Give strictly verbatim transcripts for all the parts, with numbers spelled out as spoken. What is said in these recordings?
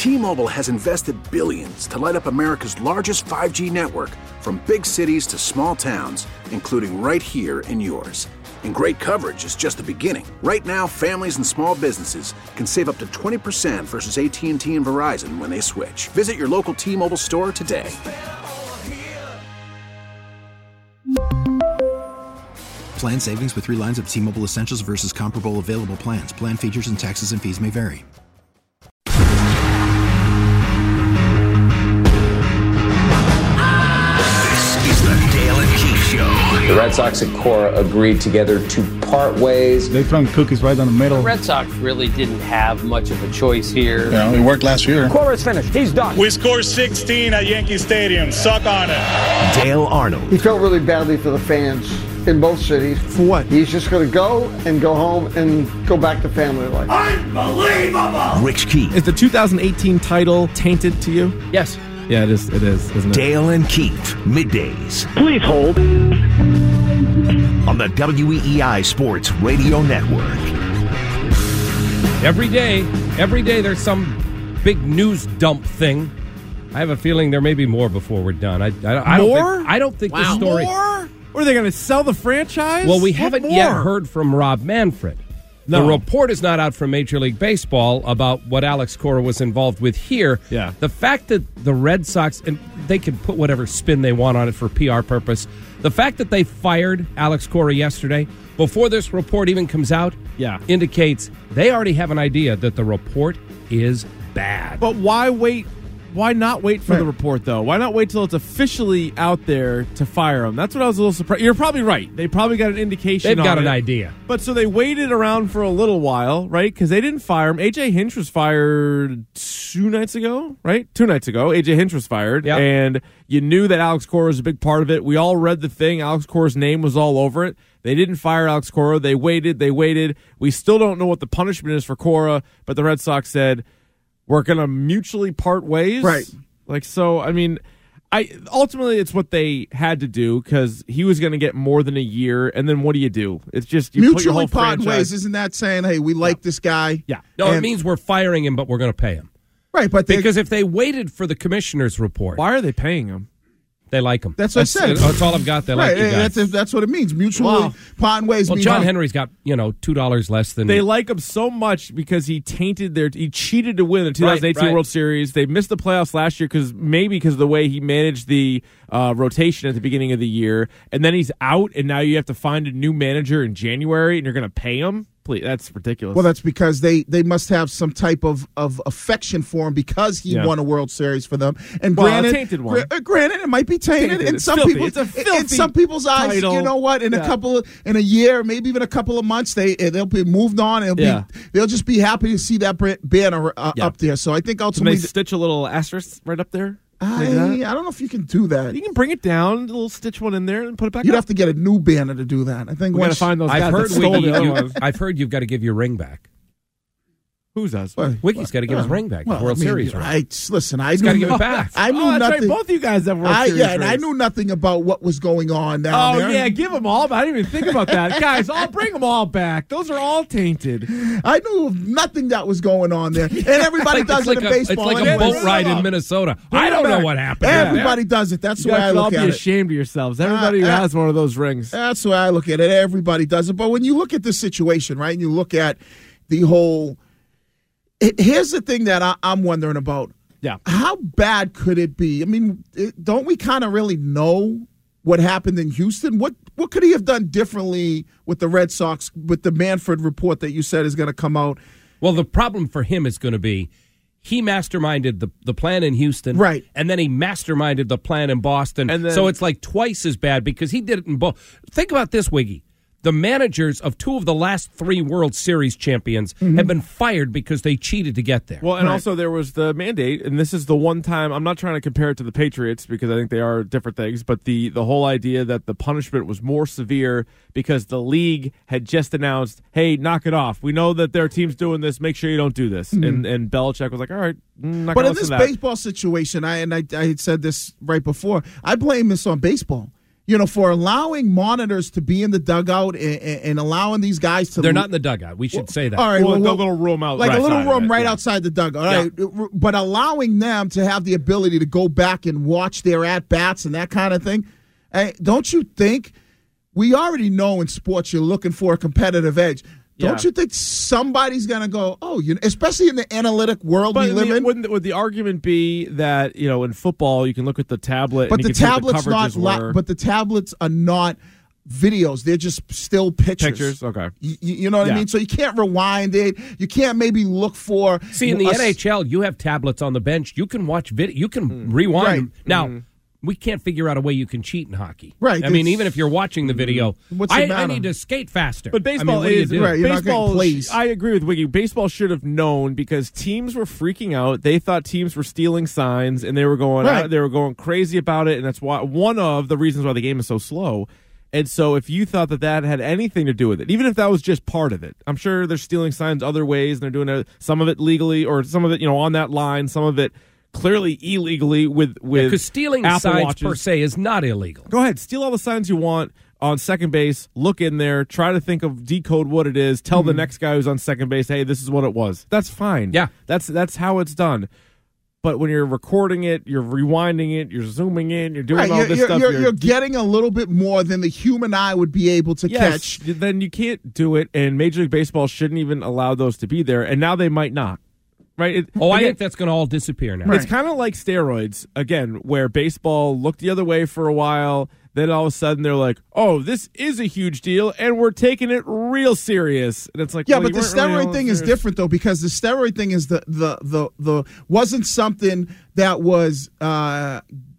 T-Mobile has invested billions to light up America's largest five G network, from big cities to small towns, including right here in yours. And great coverage is just the beginning. Right now, families and small businesses can save up to twenty percent versus A T and T and Verizon when they switch. Visit your local T-Mobile store today. Plan savings with three lines of T-Mobile Essentials versus comparable available plans. Plan features and taxes and fees may vary. This is the Dale and Keefe Show. The Red Sox and Cora agreed together to part ways. They thrown cookies right down the middle. The Red Sox really didn't have much of a choice here. Yeah, it worked last year. Cora's finished. He's done. We scored sixteen at Yankee Stadium. Suck on it. Dale Arnold. He felt really badly for the fans in both cities. For what? He's just going to go and go home and go back to family life. Unbelievable. Rich Keefe. Is the two thousand eighteen title tainted to you? Yes. Yeah, it is. It is, isn't it? Dale and Keefe. Middays. Please hold. On the W E E I Sports Radio Network. Every day, every day there's some big news dump thing. I have a feeling there may be more before we're done. I, I, I More? Don't think, I don't think Wow. the story... More? Or are they going to sell the franchise? Well, we What haven't more? yet heard from Rob Manfred. No. The report is not out from Major League Baseball about what Alex Cora was involved with here. Yeah. The fact that the Red Sox, and they can put whatever spin they want on it for P R purpose, the fact that they fired Alex Cora yesterday, before this report even comes out, Yeah. indicates they already have an idea that the report is bad. But why wait? Why not wait for Right. the report, though? Why not wait till it's officially out there to fire him? That's what I was a little surprised. You're probably right. They probably got an indication They've got on an it. idea. But so they waited around for a little while, right? Because they didn't fire him. A J Hinch was fired two nights ago, right? Two nights ago. A J Hinch was fired. Yep. And you knew that Alex Cora was a big part of it. We all read the thing. Alex Cora's name was all over it. They didn't fire Alex Cora. They waited. They waited. We still don't know what the punishment is for Cora, but the Red Sox said, we're going to mutually part ways. Right. Like, so, I mean, I ultimately it's what they had to do because he was going to get more than a year. And then what do you do? It's just you put your Mutually whole part franchise- ways. Isn't that saying, hey, we like this guy? Yeah. No, it And- means we're firing him, but we're going to pay him. Right, but they, Because if they waited for the commissioner's report, Why are they paying him? they like him. That's what I said. That's all I've got. They right, like you guys. that's, that's what it means. Mutually Wow. part ways. Well, mean John how- Henry's got, you know, two dollars less than... They like him so much because he tainted their he cheated to win the two thousand eighteen Right, right. World Series. They missed the playoffs last year because maybe because of the way he managed the uh, rotation at the beginning of the year, and then he's out, and now you have to find a new manager in January, and you're going to pay him. Please, that's ridiculous. Well, that's because they, they must have some type of, of affection for him because he Yeah. won a World Series for them. And Well, a granted, tainted one. gra- uh, granted, it might be tainted, Tainted. in It's some filthy. people. It's a in filthy some people's eyes, title. you know what? In a Yeah. couple of, in a year, maybe even a couple of months, they they'll be moved on. It'll Yeah. be they'll just be happy to see that bra- banner uh, Yeah. up there. So I think Can they ultimately, stitch a little asterisk right up there? I, Like that? I don't know if you can do that. You can bring it down, a little stitch one in there, and put it back You'd up. have to get a new banner to do that. I think We got to once- find those I've guys heard, that stole Wiggy, the other you, ones. I've heard you've got to give your ring back. Who's does? Well, Wiggy's got to give his ring back. well, his World I mean, Series ring. I, listen, I He's knew got to give it back. I knew oh, that's nothing. right. Both of you guys have World I, Series yeah, and I rings. knew nothing about what was going on down Oh, there. yeah, give them all, but I didn't even think about that. Guys, I'll bring them all back. Those are all tainted. I knew of nothing that was going on there, and everybody Like- does it's it like in a, baseball. It's like a Everybody- boat ride in Minnesota. Bring I it don't know back. what happened. Everybody does it. That's the You way guys I should all look be at it. ashamed of yourselves. Everybody who uh, has one of those rings. That's the way I look at it. Everybody does it. But when you look at this situation, right, and you look at the whole it, here's the thing that I, I'm wondering about. Yeah. How bad could it be? I mean, it, don't we kind of really know what happened in Houston? What what could he have done differently with the Red Sox, with the Manfred report that you said is going to come out? Well, the problem for him is going to be he masterminded the, the plan in Houston. Right. And then he masterminded the plan in Boston. And then- so it's like twice as bad because he did it in both. Think about this, Wiggy. The managers of two of the last three World Series champions Mm-hmm. have been fired because they cheated to get there. Well, and Right. also there was the mandate, and this is the one time, I'm not trying to compare it to the Patriots because I think they are different things, but the, the whole idea that the punishment was more severe because the league had just announced, hey, knock it off. We know that their team's doing this. Make sure you don't do this. Mm-hmm. And and Belichick was like, all right, I'm not But gonna in this listen to that. baseball situation, I and I, I had said this right before, I blame this on baseball. you know, for allowing monitors to be in the dugout and, and allowing these guys to. They're not in the dugout. We should well, say that. All right, well, well, a little room out, like right a little room it, right yeah. outside the dugout. All yeah. right, but allowing them to have the ability to go back and watch their at bats and that kind of thing. Hey, don't you think? We already know in sports you're looking for a competitive edge. Don't yeah. you think somebody's going to go, oh, you know, especially in the analytic world but we live the, in? Wouldn't, would the argument be that, you know, in football you can look at the tablet but and the you can tablets see what the not coverages were. But the tablets are not videos. They're just still pictures. Pictures, okay. You, you know what yeah. I mean? So you can't rewind it. You can't maybe look for. See, in the a, N H L, you have tablets on the bench. You can watch video. You can mm. rewind right. them. Now, mm. we can't figure out a way you can cheat in hockey. Right. I mean, even if you're watching the video, What's I, the I need to skate faster. But baseball I mean, is do right. You're baseball. not plays. I agree with Wiggy. Baseball should have known because teams were freaking out. They thought teams were stealing signs, and they were going. Right. Out, they were going crazy about it, and that's why one of the reasons why the game is so slow. And so, if you thought that that had anything to do with it, even if that was just part of it, I'm sure they're stealing signs other ways, and they're doing it, some of it legally, or some of it, you know, on that line, some of it clearly illegally with with because stealing Apple signs Watches. per se is not illegal. Go ahead, steal all the signs you want on second base. Look in there, try to think of decode what it is. Tell mm-hmm. the next guy who's on second base, hey, this is what it was. That's fine. Yeah, that's that's how it's done. But when you're recording it, you're rewinding it, you're zooming in, you're doing right, all you're, this you're, stuff. You're, you're, you're getting a little bit more than the human eye would be able to yes, catch. Then you can't do it, and Major League Baseball shouldn't even allow those to be there, and now they might not. Right? It, oh, again, I think that's going to all disappear now. It's kind of like steroids, again, where baseball looked the other way for a while. Then all of a sudden they're like, oh, this is a huge deal, and we're taking it real serious. And it's like, yeah, well, but the steroid really thing is different, though, because the steroid thing is the, the, the, the wasn't something that was uh,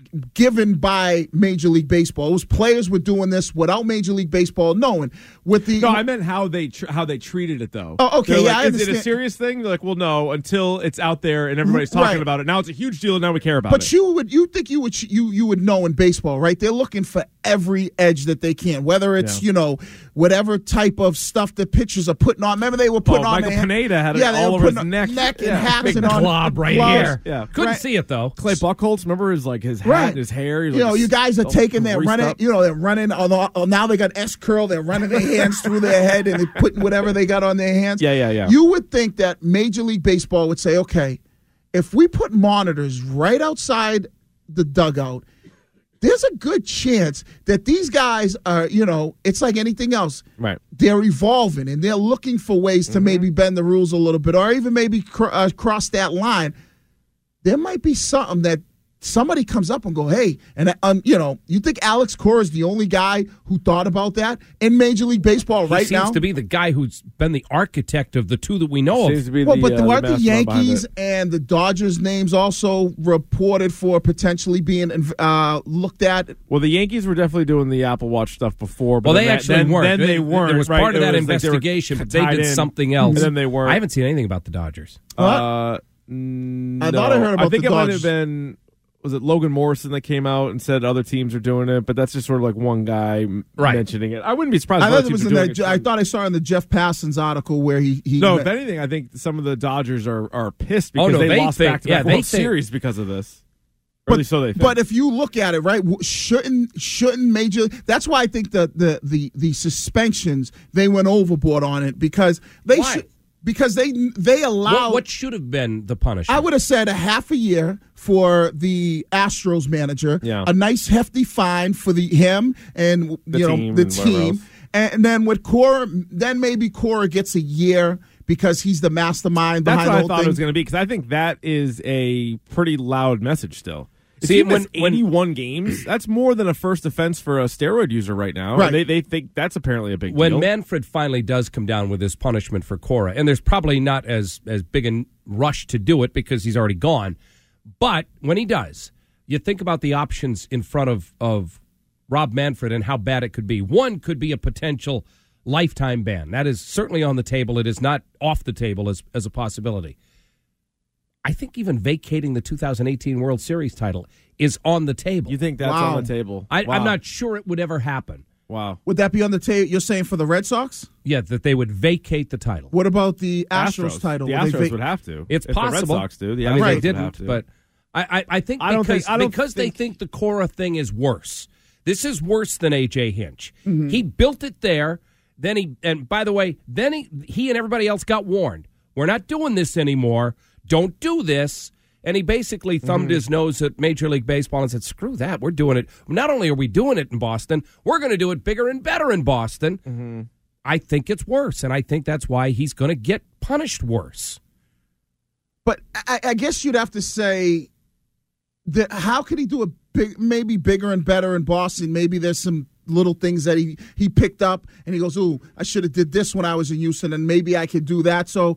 given by Major League Baseball. It was players were doing this without Major League Baseball knowing. With the no, I meant how they tr- how they treated it though. Oh, okay, They're yeah, like, I is understand. it a serious thing? They're like, well, no, until it's out there and everybody's talking right. about it. Now it's a huge deal. And now we care about but it. But you would you think you would you you would know in baseball, right? They're looking for every edge that they can, whether it's yeah. you know whatever type of stuff the pitchers are putting on. Remember they were putting oh, on. Michael their, Pineda had yeah, it all over his neck, neck and yeah. hats Big and on glob right gloves. here. Yeah, couldn't right. see it though. Clay Buchholz, remember his like his hat, right. and his hair. You know, like, you guys are taking their running. Up. You know, they're running. Although oh, now they got S curl, they're running their hands through their head and they're putting whatever they got on their hands. Yeah, yeah, yeah. You would think that Major League Baseball would say, okay, if we put monitors right outside the dugout, there's a good chance that these guys are, you know, it's like anything else. Right. They're evolving and they're looking for ways to mm-hmm. maybe bend the rules a little bit or even maybe cr- uh, cross that line. There might be something that somebody comes up and go, hey, and um, you know, you think Alex Cora is the only guy who thought about that in Major League Baseball he right seems now? Seems to be the guy who's been the architect of the two that we know seems of. To be well, the, but uh, the, the weren't the Yankees it. and the Dodgers names also reported for potentially being uh, looked at? Well, the Yankees were definitely doing the Apple Watch stuff before. But well, they that, actually then, weren't. Then they weren't. There was right? part of it that was investigation, like but they did in, something else. And then they weren't. I haven't seen anything about the Dodgers. Uh, no. I thought I heard about I think the it Dodgers. might have been. Was it Logan Morrison that came out and said other teams are doing it? But that's just sort of like one guy right. mentioning it. I wouldn't be surprised. I, if thought other it was teams in are that, doing I it. thought I saw in the Jeff Passons article where he. he no, met, if anything, I think some of the Dodgers are, are pissed because oh, no, they, they lost think, back to yeah, back they World think, Series because of this. Or but, at least so they think. But if you look at it, right, shouldn't shouldn't major? That's why I think the the the, the suspensions they went overboard on it because they why? should. Because they they allow what, what should have been the punishment? I would have said a half a year for the Astros manager, yeah. a nice hefty fine for the him and the you know team the and team, and, and then with Cora, then maybe Cora gets a year because he's the mastermind That's behind what the I whole thought thing. it was going to be because I think that is a pretty loud message still. If See, you when, miss when eighty-one games, that's more than a first offense for a steroid user right now. Right. They they think that's apparently a big when deal. When Manfred finally does come down with his punishment for Cora, and there's probably not as, as big a rush to do it because he's already gone, but when he does, you think about the options in front of, of Rob Manfred and how bad it could be. One could be a potential lifetime ban. That is certainly on the table. It is not off the table as, as a possibility. I think even vacating the two thousand eighteen World Series title is on the table. You think that's wow. on the table? I, wow. I'm not sure it would ever happen. Wow. Would that be on the table? You're saying for the Red Sox? Yeah, that they would vacate the title. What about the Astros, Astros. title? The would Astros they vac- would have to. It's if possible. The Red Sox do. The I Astros mean, they would didn't, have to. but I, I, I think I don't because, think, I don't because think, they think the Cora thing is worse. This is worse than A J Hinch. Mm-hmm. He built it there. Then he, and by the way, then he, he and everybody else got warned. We're not doing this anymore. Don't do this. And he basically thumbed Mm-hmm. his nose at Major League Baseball and said, screw that. We're doing it. Not only are we doing it in Boston, we're going to do it bigger and better in Boston. Mm-hmm. I think it's worse, and I think that's why he's going to get punished worse. But I, I guess you'd have to say that how could he do it big, maybe bigger and better in Boston? Maybe there's some little things that he, he picked up, and he goes, ooh, I should have did this when I was in Houston, and maybe I could do that. So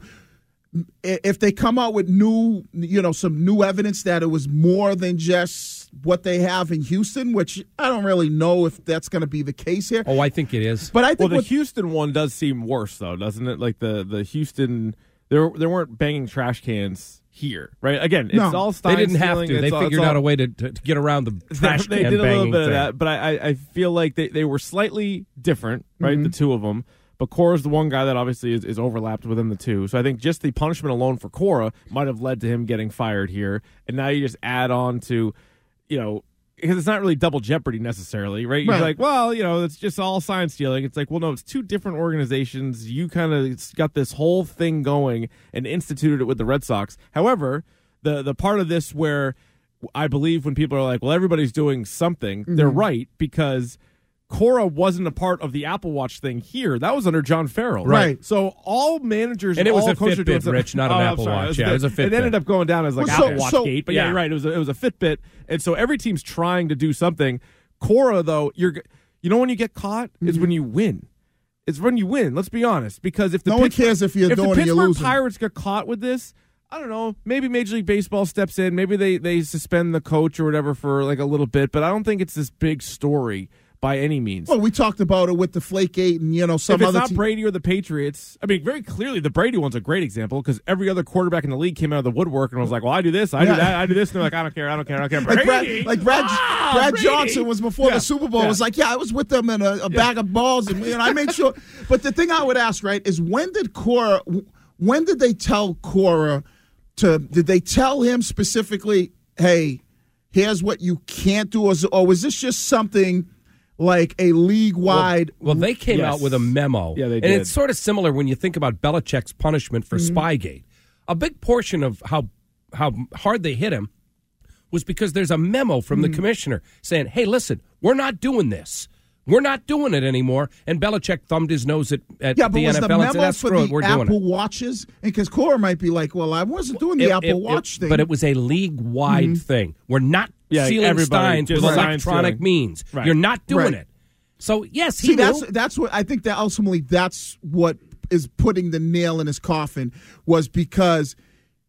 if they come out with new, you know, some new evidence that it was more than just what they have in Houston, which I don't really know if that's going to be the case here. Oh, I think it is. But I think well, the what, Houston one does seem worse, though, doesn't it? Like the the Houston, there there weren't banging trash cans here, right? Again, it's No. all Stein They didn't have stealing. to. They It's all- figured it's all- out a way to, to, to get around the trash they can did a little banging bit of thing. that, but I, I feel like they, they were slightly different, right? The two of them. But Cora's the one guy that obviously is, is overlapped within the two. So I think just the punishment alone for Cora might have led to him getting fired here. And now you just add on to, you know, because it's not really double jeopardy necessarily, right? You're Right. like, well, you know, it's just all sign stealing. It's like, well, no, it's two different organizations. You kind of got this whole thing going and instituted it with the Red Sox. However, the the part of this where I believe when people are like, well, everybody's doing something, mm-hmm. they're right, because Cora wasn't a part of the Apple Watch thing here. That was under John Farrell. Right. So all managers And it was all a coaches are doing Fitbit, something- Rich, not an Oh, I'm Apple sorry. Watch. It was, Yeah, it was a It Fitbit. ended up going down as like Well, so- Apple Watch so- gate. But yeah, yeah. you're right. It was a, it was a Fitbit. And so every team's trying to do something. Cora, though, you're you know when you get caught Mm-hmm. is when you win. It's when you win. Let's be honest. Because if the No one Pittsburgh- cares if you're if doing the and you're Pittsburgh losing. Pirates get caught with this, I don't know. Maybe Major League Baseball steps in. Maybe they, they suspend the coach or whatever for like a little bit. But I don't think it's this big story by any means. well, we talked about it with the Flakegate and, you know, some if it's other not te- Brady or the Patriots, I mean, very clearly the Brady one's a great example because every other quarterback in the league came out of the woodwork and was like, well, I do this, I Yeah. do that, I do this. And they're like, I don't care, I don't care, I don't care. Like Brady! Brad, like Brad, Ah, Brad Brady! Johnson was before Yeah. the Super Bowl. Yeah. Was like, yeah, I was with them in a, a bag of balls, and, and I made sure. But the thing I would ask, right, is when did Cora? When did they tell Cora to? Did they tell him specifically, hey, here's what you can't do, or, or was this just something like a league-wide? Well, they came Yes. out with a memo. Yeah, they and did. it's sort of similar when you think about Belichick's punishment for Mm-hmm. Spygate. A big portion of how how hard they hit him was because there's a memo from Mm-hmm. the commissioner saying, hey, listen, we're not doing this. We're not doing it anymore. And Belichick thumbed his nose at, at Yeah, but the was N F L the and memo said, "That's for screw it, the we're doing Apple it." Watches? And because Cora might be like, well, I wasn't doing the It- Apple it- Watch it- thing. But it was a league-wide Mm-hmm. thing. We're not Yeah, sealing everybody Steins just with sign electronic stealing. means. Right. You're not doing Right. it. So, yes, he See, knew. that's that's what I think that ultimately that's what is putting the nail in his coffin, was because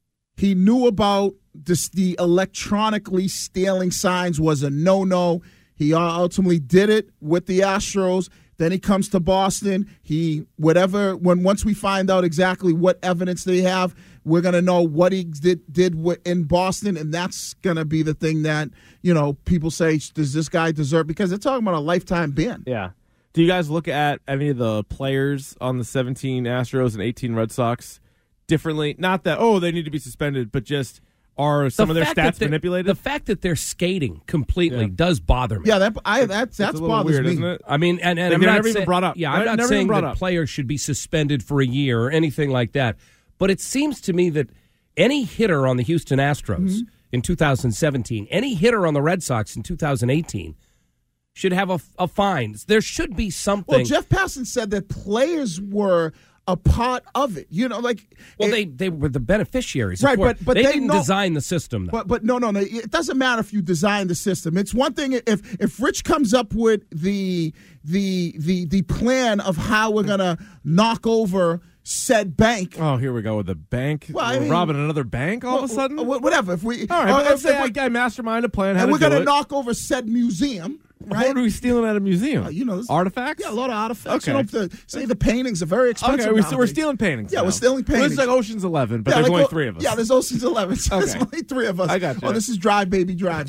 he knew about this, the electronically stealing signs was a no-no. He ultimately did it with the Astros. Then he comes to Boston. He whatever when once we find out exactly what evidence they have, we're gonna know what he did did wi- in Boston, and that's gonna be the thing that, you know, people say, does this guy deserve? Because they're talking about a lifetime ban. Yeah. Do you guys look at any of the players on the seventeen Astros and eighteen Red Sox differently? Not that, oh, they need to be suspended, but just are some The of their fact that stats they're- manipulated? The fact that they're skating completely Yeah. does bother me. Yeah, that I that's that's it's a little bothers weird, me. isn't it? I mean, and, and Like, I'm they're not never even saying, brought up. Yeah, They're I'm not never even saying brought that up. players should be suspended for a year or anything like that. But it seems to me that any hitter on the Houston Astros Mm-hmm. in two thousand seventeen, any hitter on the Red Sox in two thousand eighteen should have a, a fine. There should be something. Well, Jeff Passan said that players were a part of it. You know, like Well, it- they, they were the beneficiaries. of Right, course. but- but they, they didn't know- design the system, though. But but no no no. It doesn't matter if you design the system. It's one thing if if Rich comes up with the the the the plan of how we're gonna knock over said bank. Oh, here we go with the bank. Well, I We're mean- robbing another bank all of a sudden? Wh- whatever. If we All right, or but if let's say we- I guy mastermind a plan how and to we're do gonna it. knock over said museum. Right? What are we stealing at a museum? Uh, you know, this- artifacts? Yeah, a lot of artifacts. Okay. You know, the, say the paintings are very expensive. Okay, we, so we're nowadays. stealing paintings. Yeah, now. we're stealing Well, paintings. It's like Ocean's Eleven, but Yeah, there's like, only oh, three of us. Yeah, there's Ocean's Eleven. So there's Okay. only three of us. I gotcha. Oh, this is Drive, Baby, Drive.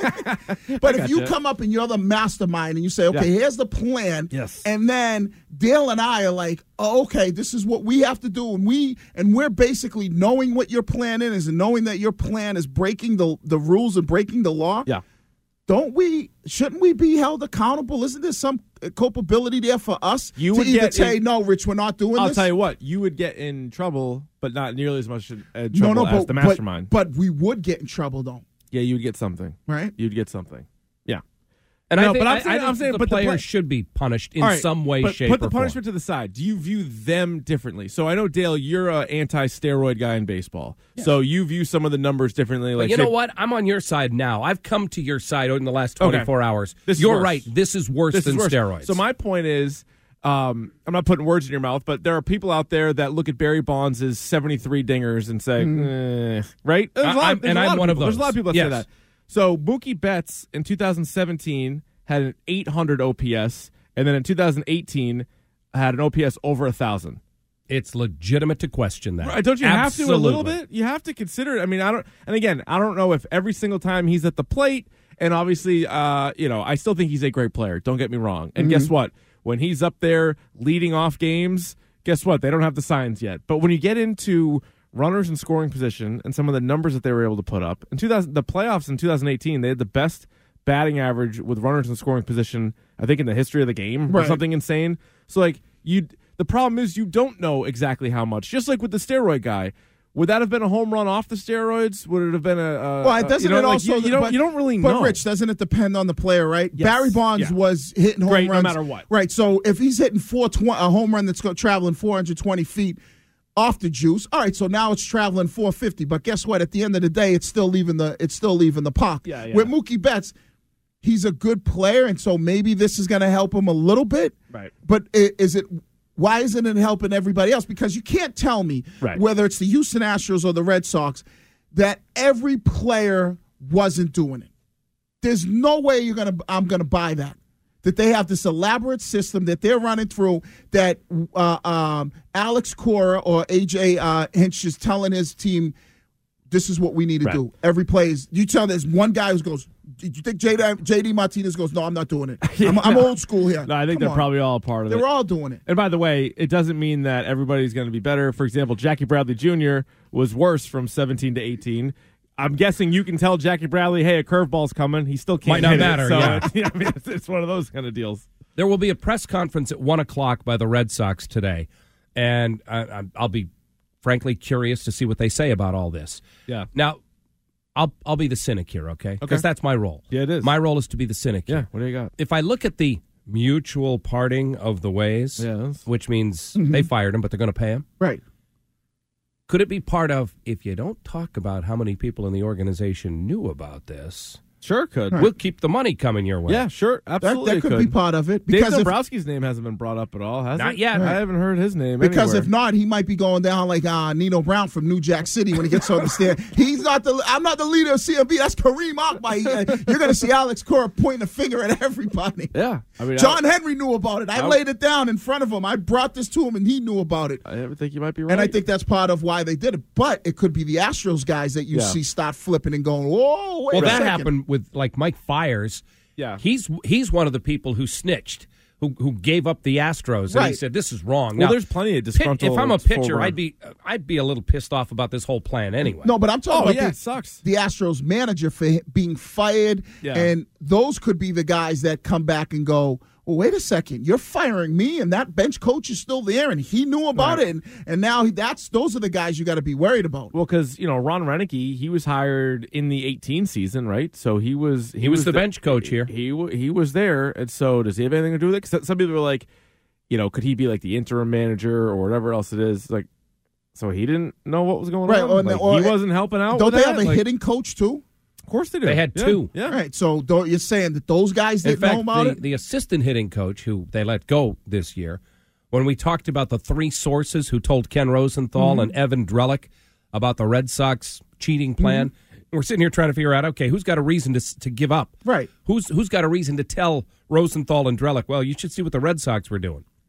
But if you gotcha. come up and you're the mastermind and you say, okay, Yeah. here's the plan. Yes. And then Dale and I are like, oh, okay, this is what we have to do. And we and we're basically knowing what your plan is and knowing that your plan is breaking the the rules and breaking the law. Yeah. don't we? Shouldn't we be held accountable? Isn't there some culpability there for us You to would either get say, in- "No, Rich, we're not doing I'll this"? tell you what, you would get in trouble, but not nearly as much uh, trouble no, no, as but, the mastermind. But, but we would get in trouble, though. Yeah, you would get something. Right? You'd get something. Yeah. And No, I think, but I'm I- saying- I think I'm saying, the but the players play- should be punished in All right, some way, but shape, put the or form. punishment to the side. Do you view them differently? So I know, Dale, you're an anti-steroid guy in baseball. So you view some of the numbers differently. But Like, you say- know what? I'm on your side now. I've come to your side in the last twenty-four Okay. hours. This is You're worse. right. This is worse This than is worse. steroids. So my point is, um, I'm not putting words in your mouth, but there are people out there that look at Barry Bonds' seventy-three dingers and say, eh, right? There's a lot- I- I'm- there's and a lot I'm one of people- There's a those. lot of people that Yes. say that. So Mookie Betts in two thousand seventeen had an eight hundred O P S, and then in two thousand eighteen had an O P S over one thousand. It's legitimate to question that. Right, don't you have to a little Absolutely. bit? You have to consider it. I mean, I don't. And again, I don't know if every single time he's at the plate, and obviously, uh, you know, I still think he's a great player. Don't get me wrong. And guess what? When he's up there leading off games, guess what? They don't have the signs yet. But when you get into runners in scoring position and some of the numbers that they were able to put up in two thousand, the playoffs in two thousand eighteen, they had the best batting average with runners in scoring position, I think, in the history of the game or Right. something insane. So like you. The problem is you don't know exactly how much. Just like with the steroid guy, would that have been a home run off the steroids? Would it have been a? a Well, it doesn't you know, it like, also? you, you don't. but, you don't really but know. Rich, doesn't it depend on the player, right? Yes. Barry Bonds Yeah. was hitting home Great no runs matter what. Right. So if he's hitting four twenty, a home run that's go, traveling four hundred twenty feet off the juice, all right. So now it's traveling four fifty. But guess what? At the end of the day, it's still leaving the it's still leaving the park. Yeah, yeah. With Mookie Betts, he's a good player, and so maybe this is going to help him a little bit. Right. But i- is it? Why isn't it helping everybody else? Because you can't tell me Right. whether it's the Houston Astros or the Red Sox that every player wasn't doing it. There's no way you're gonna. I'm gonna buy that. That they have this elaborate system that they're running through. That uh, um, Alex Cora or A J uh, Hinch is telling his team, "This is what we need to Right. do." Every play is. You tell there's one guy who goes. Did you think J D, J D Martinez goes? No, I'm not doing it. I'm, I'm old school here. No, I think Come they're on. probably all a part of They it. were all doing it. And by the way, it doesn't mean that everybody's going to be better. For example, Jackie Bradley Junior was worse from seventeen to eighteen. I'm guessing you can tell Jackie Bradley, hey, a curveball's coming. He still can't Might not hit matter, It. So yeah. it's, yeah, I mean, it's, it's one of those kind of deals. There will be a press conference at one o'clock by the Red Sox today, and I, I- I'll be frankly curious to see what they say about all this. Yeah. Now, I'll I'll be the cynic here, okay? Because Okay. that's my role. Yeah, it is. My role is to be the cynic Yeah, here. what do you got? If I look at the mutual parting of the ways, Yeah, that's- which means they fired him, but they're going to pay him. Right. Could it be part of, if you don't talk about how many people in the organization knew about this, Sure could. we'll keep the money coming your way? Yeah, sure. That, Absolutely that could, could be part of it. Dave Because if, Dombrowski's name hasn't been brought up at all, has Not it? yet. I haven't heard his name because anywhere. if not, he might be going down like uh, Nino Brown from New Jack City when he gets on the stand. He's not the. I'm not the leader of C M B. That's Kareem Akbar. Uh, You're going to see Alex Cora pointing a finger at everybody. Yeah. I mean, John I, Henry knew about it. I, I- laid it down in front of him. I brought this to him, and he knew about it. I think you might be right. And I think that's part of why they did it. But it could be the Astros guys that you Yeah. see start flipping and going, whoa, wait Well, a that second. happened with like Mike Fiers. Yeah. He's he's one of the people who snitched, who who gave up the Astros, and he Right. said this is wrong. Well, Now, there's plenty of pit- disgruntled. If I'm a pitcher, forward- I'd be I'd be a little pissed off about this whole plan anyway. No, but I'm talking Oh, about yeah, the, it sucks. the Astros manager for hi- being fired. Yeah. And those could be the guys that come back and go, well, wait a second, you're firing me, and that bench coach is still there, and he knew about Right. it, and, and now he, that's those are the guys you got to be worried about. Well, because you know Ron Renicky, he was hired in the eighteen season, right? So he was he, He was the the- bench coach here. He wa- he was there, and so does he have anything to do with it? Because some people were like, you know, could he be like the interim manager or whatever else it is? Like, so he didn't know what was going Right, on. or- Like, or- he wasn't helping out. Don't with they that? have a Like, hitting coach too? Of course they do. They had Yeah, two. Yeah. All right, so don't, you're saying that those guys In didn't know fact, about the, it? the assistant hitting coach who they let go this year, when we talked about the three sources who told Ken Rosenthal Mm-hmm. and Evan Drellick about the Red Sox cheating plan, we're sitting here trying to figure out, okay, who's got a reason to s- to give up? Right. Who's who's got a reason to tell Rosenthal and Drellick, well, you should see what the Red Sox were doing?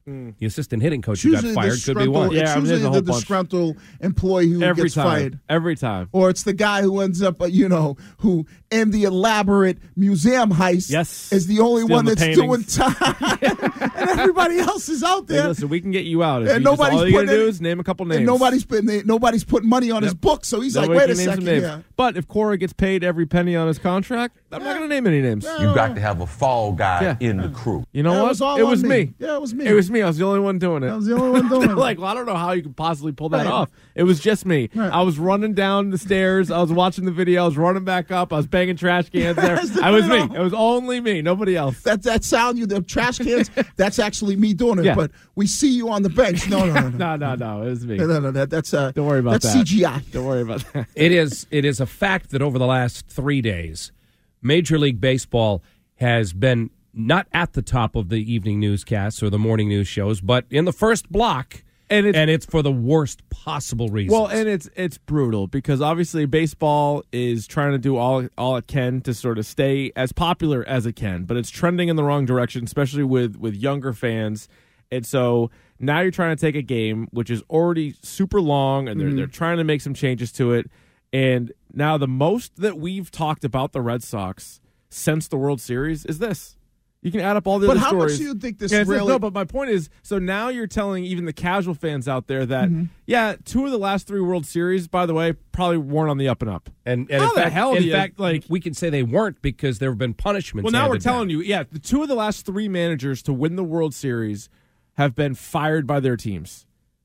Mm. The assistant hitting coach It's who got usually fired the could be one. disgruntled- Yeah, it's I mean, there's usually a whole the bunch. disgruntled employee who Every gets time. fired. Every time. Or it's the guy who ends up, uh, you know, who in the elaborate museum heist Yes. is the only Stealing one the that's paintings. doing time. And everybody else is out Hey, there. listen, we can get you out. If And you just, nobody's all you got to putting do any- is name a couple names. and nobody's putting nobody's putting money on his Yep. book, so he's Nobody like, wait can a name some second names. here. But if Cora gets paid every penny on his contract, I'm not going to name any names. You got to have a fall guy Yeah. in the crew. You know Yeah, it what? was all it on was me. me. Yeah, it was me. It was me. I was the only one doing it. I was the only one doing it. Like, well, I don't know how you could possibly pull that Right. off. It was just me. Right. I was running down the stairs. I was watching the video. I was running back up. I was banging trash cans there. That's I was me. all. It was only me. Nobody else. That that sound you the trash cans. That's actually me doing it. Yeah. But we see you on the bench. No, no, no, no. No, no, no. It was me. No, no, no, that, that's uh, Don't worry about that's that. C G I. Don't worry about that. It is it is a fact that over the last three days, Major League Baseball has been not at the top of the evening newscasts or the morning news shows, but in the first block, And it's, and it's for the worst possible reasons. well, and it's it's brutal because obviously baseball is trying to do all all it can to sort of stay as popular as it can, but it's trending in the wrong direction, especially with with younger fans. And so now you're trying to take a game which is already super long, and they're Mm-hmm. they're trying to make some changes to it. And now the most that we've talked about the Red Sox since the World Series is this. You can add up all the But other how stories. much do you think this Yeah, it's- really? No, but my point is, so now you're telling even the casual fans out there that, Mm-hmm. yeah, two of the last three World Series, by the way, probably weren't on the up and up. and, and How in the fact, hell do in you- fact, like- we can say they weren't because there have been punishments. Well, now we're handed down. telling you, yeah, the two of the last three managers to win the World Series have been fired by their teams.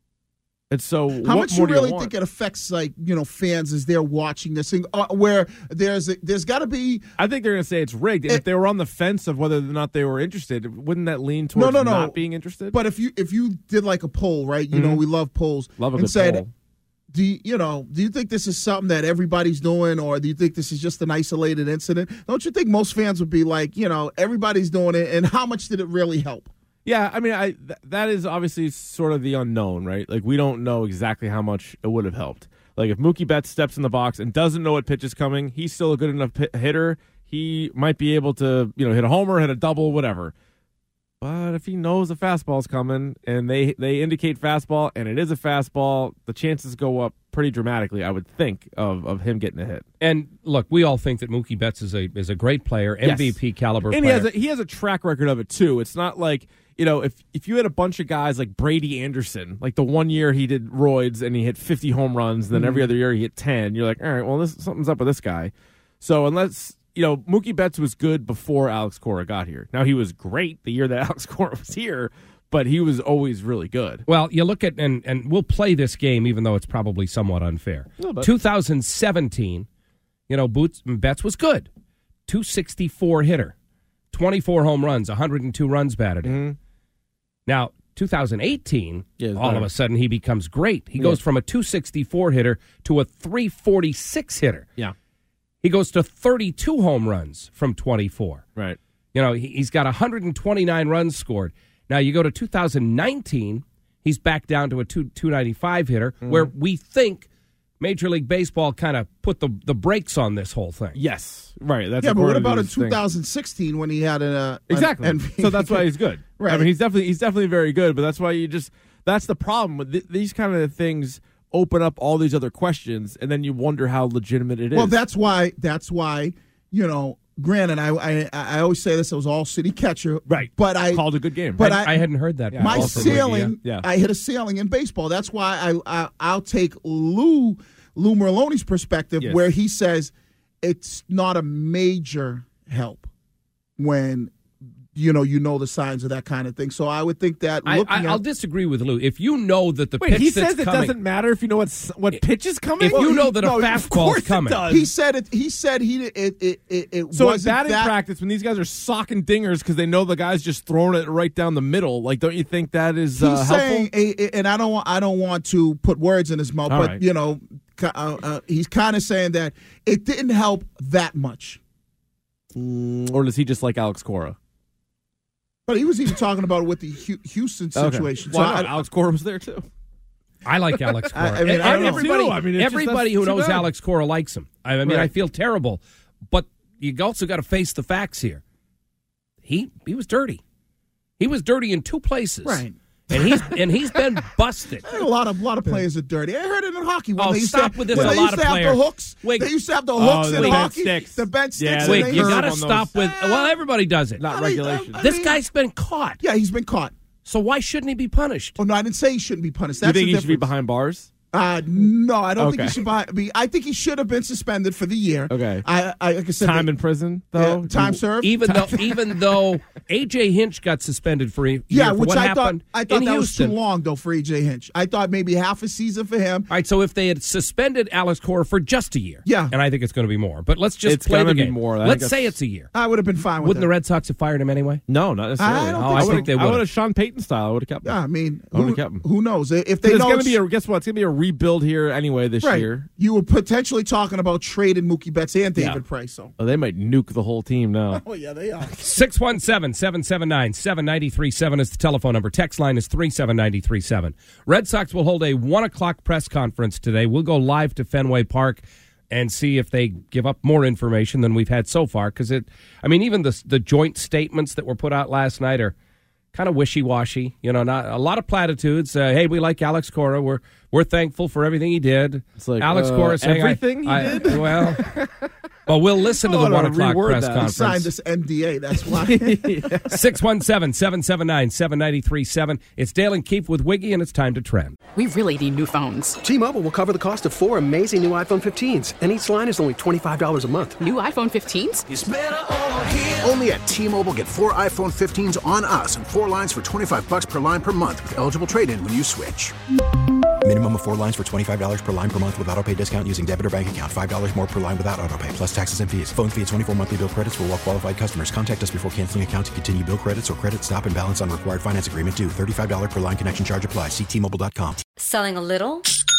And so, How what much more you do really want? think it affects, like, you know, fans as they're watching this thing? Uh, where there's a, there's got to be I think they're going to say it's rigged. And It- if they were on the fence of whether or not they were interested, wouldn't that lean towards no, no, no. not being interested? But if you if you did like a poll, right? You know, we love polls. Love a and good said, poll. Do you, you know? Do you think this is something that everybody's doing, or do you think this is just an isolated incident? Don't you think most fans would be like, you know, everybody's doing it, and how much did it really help? Yeah, I mean, I th- that is obviously sort of the unknown, right? Like, we don't know exactly how much it would have helped. Like, if Mookie Betts steps in the box and doesn't know what pitch is coming, he's still a good enough pit- hitter. He might be able to, you know, hit a homer, hit a double, whatever. But if he knows a fastball's coming and they they indicate fastball and it is a fastball, the chances go up pretty dramatically, I would think, of of him getting a hit. And look, we all think that Mookie Betts is a is a great player, Yes. M V P caliber And player. he has a, he has a track record of it too. It's not like, you know, if if you had a bunch of guys like Brady Anderson, like the one year he did roids and he hit fifty home runs, then every other year he hit ten, you're like, all right, well, this something's up with this guy. So unless, you know, Mookie Betts was good before Alex Cora got here. Now, he was great the year that Alex Cora was here, but he was always really good. Well, you look at, and, and we'll play this game, even though it's probably somewhat unfair. little bit. two thousand seventeen, you know, Boots Betts was good. two sixty-four hitter, twenty-four home runs, one hundred two runs batted in. Mm-hmm. Now, two thousand eighteen, Yeah, it's all better. of a sudden he becomes great. He Yeah. goes from a two sixty-four hitter to a three forty-six hitter. Yeah, He goes to thirty-two home runs from twenty-four. right. You know, he- he's got one hundred twenty-nine runs scored. Now, you go to two thousand nineteen, he's back down to a two, 295 hitter, Mm-hmm. where we think Major League Baseball kind of put the, the brakes on this whole thing. Yes, right. That's Yeah, but what according to about in this thing. two thousand sixteen when he had an uh, Exactly. An, so that's why he's good. Right. I mean, he's definitely he's definitely very good. But that's why you just that's the problem with th- these kind of things. Open up all these other questions, and then you wonder how legitimate it is. Well, that's why. That's why. You know, granted, I I I always say this. It was all city catcher, right. But I called a good game. But I, I, I hadn't heard that. Yeah, my before from ceiling. Wiggy, yeah. I hit a ceiling in baseball. That's why I, I I'll take Lou Lou Merloni's perspective, Yes. where he says it's not a major help when you know you know the signs of that kind of thing. So I would think that I, looking I, I'll at, disagree with Lou. If you know that the Wait, pitch he that's says it coming, doesn't matter if you know what's, what pitch is coming. if you know that no, a of course fastball's it coming, does. he said it. He said he it it it, it So in wasn't batting that. practice, when these guys are socking dingers because they know the guy's just throwing it right down the middle, like, don't you think that is uh, He's helpful? saying, eh, eh, and I don't want I don't want to put words in his mouth, All but right. you know, uh, uh, he's kind of saying that it didn't help that much. Or does he just like Alex Cora? But he was even talking about it with the Hu- Houston situation. Okay. Well, so no, I, Alex Cora was there too. I like Alex Cora. I- I mean, I don't know. everybody, Too. I mean, it's just- everybody that's who too knows bad. Alex Cora likes him. I mean, Right. I feel terrible, but you also got to face the facts here. He he was dirty. He was dirty in two places. Right. and he's and he's been busted. A lot of lot of players are dirty. I heard it in hockey. When Oh, they used stop to, with this. when A they lot used of to have players. the hooks. Wait. They used to have the Oh, hooks the in bent hockey. sticks. The bent sticks. Yeah, and Wait, they you serve got to on stop those. with. Well, everybody does it. Not I mean, regulation. I This mean- guy's been caught. Yeah, he's been caught. So why shouldn't he be punished? Oh no, I didn't say he shouldn't be punished. You That's think the he should be difference. behind bars? Uh, no, I don't think Okay. he should buy, be. I think he should have been suspended for the year. Okay. I, I like I said, Time they- in prison, though? yeah, time served. Even though, even though A J Hinch got suspended for a year yeah, for which what I thought happened I thought in that Houston. was too long though for A J Hinch. I thought maybe half a season for him. All right, so if they had suspended Alex Cora for just a year, Yeah. and I think it's going to be more, but let's just It's play gonna the be game. more. I Let's think say that's- it's a year. I would have been fine with Wouldn't the that. Red Sox have fired him anyway? No, not necessarily. I don't Oh, think I so. think they I would would have Sean Payton style. I would have kept him. Yeah, I mean, I would've who, kept him. who knows if they It's know going to be a guess what? It's going to be a rebuild here anyway this right. year. You were potentially talking about trading Mookie Betts and David Yeah. Price. So, Oh, they might nuke the whole team now. oh yeah, they are. six one seven, seven seven nine, seven nine three seven is the telephone number. Text line is three seven nine three seven. Red Sox will hold a one o'clock press conference today. We'll go live to Fenway Park and see if they give up more information than we've had so far. Because, it, I mean, even the, the joint statements that were put out last night are kind of wishy-washy. You know, not a lot of platitudes. Uh, hey, we like Alex Cora. We're we're thankful for everything he did. It's like, Alex uh, Cora saying everything I, he I- did? Well, well, we'll listen to Oh, the I one don't o'clock reword press that. He conference. Signed this N D A. That's why. six one seven, seven seven nine, seven nine three seven. It's Dale and Keefe with Wiggy, and it's time to trend. We really need new phones. T-Mobile will cover the cost of four amazing new iPhone fifteens, and each line is only twenty-five dollars a month. New iPhone fifteens? It's better over here. Only at T-Mobile, get four iPhone fifteens on us and four lines for twenty-five bucks per line per month with eligible trade-in when you switch. Minimum of four lines for twenty-five dollars per line per month with autopay discount using debit or bank account. five dollars more per line without autopay, plus taxes and fees. Phone fee at twenty-four monthly bill credits for well-qualified customers. Contact us before canceling account to continue bill credits or credit stop and balance on required finance agreement due. thirty-five dollars per line connection charge applies. See T Mobile dot com. Selling a little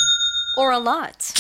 or a lot?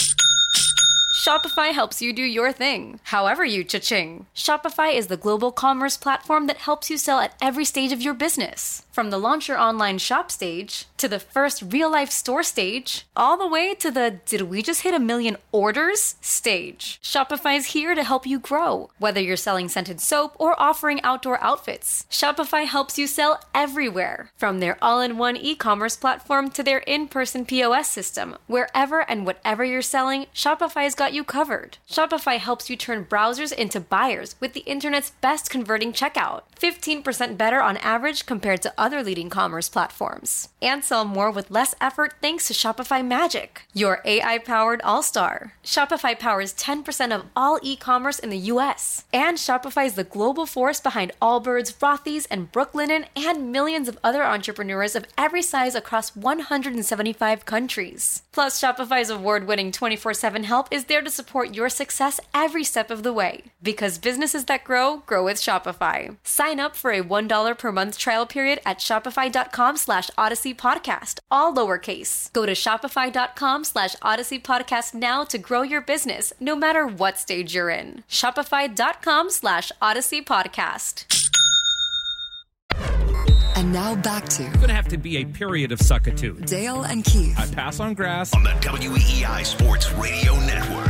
Shopify helps you do your thing, however you cha-ching. Shopify is the global commerce platform that helps you sell at every stage of your business. From the launch your online shop stage, to the first real-life store stage, all the way to the did we just hit a million orders stage. Shopify's here to help you grow. Whether you're selling scented soap or offering outdoor outfits, Shopify helps you sell everywhere. From their all-in-one e-commerce platform to their in-person P O S system, wherever and whatever you're selling, Shopify's got you covered. Shopify helps you turn browsers into buyers with the internet's best converting checkout. fifteen percent better on average compared to other leading commerce platforms. And sell more with less effort thanks to Shopify Magic, your A I-powered all-star. Shopify powers ten percent of all e-commerce in the U S. And Shopify is the global force behind Allbirds, Rothy's, and Brooklinen, and millions of other entrepreneurs of every size across one hundred seventy-five countries. Plus, Shopify's award-winning twenty-four seven help is there to support your success every step of the way. Because businesses that grow, grow with Shopify. Sign up for a one dollar per month trial period at shopify.com slash Odyssey Podcast, all lowercase. Go to shopify.com slash Odyssey Podcast now to grow your business, no matter what stage you're in. Shopify.com slash Odyssey Podcast. And now back to It's going to have to be a period of suckitude. Dale and Keith. I pass on grass. On the W E E I Sports Radio Network.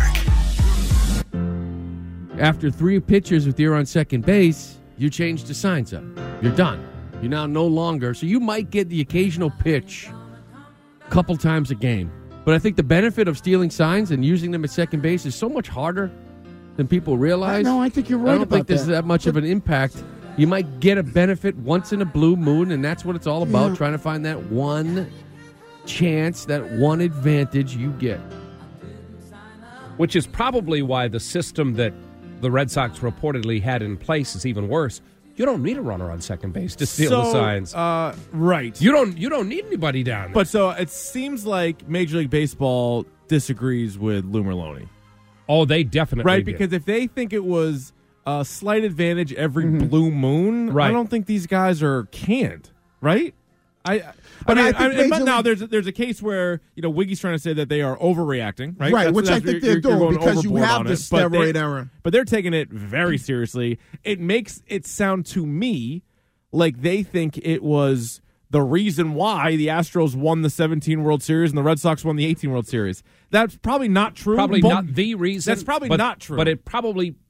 After three pitches with you on second base, you change the signs up. You're done. You're now no longer. So you might get the occasional pitch a couple times a game. But I think the benefit of stealing signs and using them at second base is so much harder than people realize. No, I think you're right I don't about think there's that. that much of an impact. You might get a benefit once in a blue moon, and that's what it's all about, Yeah. trying to find that one chance, that one advantage you get. Which is probably why the system that the Red Sox reportedly had in place is even worse. You don't need a runner on second base to steal so, the signs. Uh, right. You don't. You don't need anybody down there. But so it seems like Major League Baseball disagrees with Lou Merloni. Oh, they definitely right did. because if they think it was a slight advantage every Mm-hmm. blue moon, Right. I don't think these guys are canned. Right. I. But I mean, I think I- Major but now League- there's there's a case where you know Wiggy's trying to say that they are overreacting, right? Right, That's- which I that's- think you're- they're you're doing going because you overboard have on the it, but they- steroid era. But they're taking it very seriously. It makes it sound to me like they think it was the reason why the Astros won the seventeen World Series and the Red Sox won the eighteen World Series. That's probably not true. probably But- not the reason. That's probably but- not true. But it probably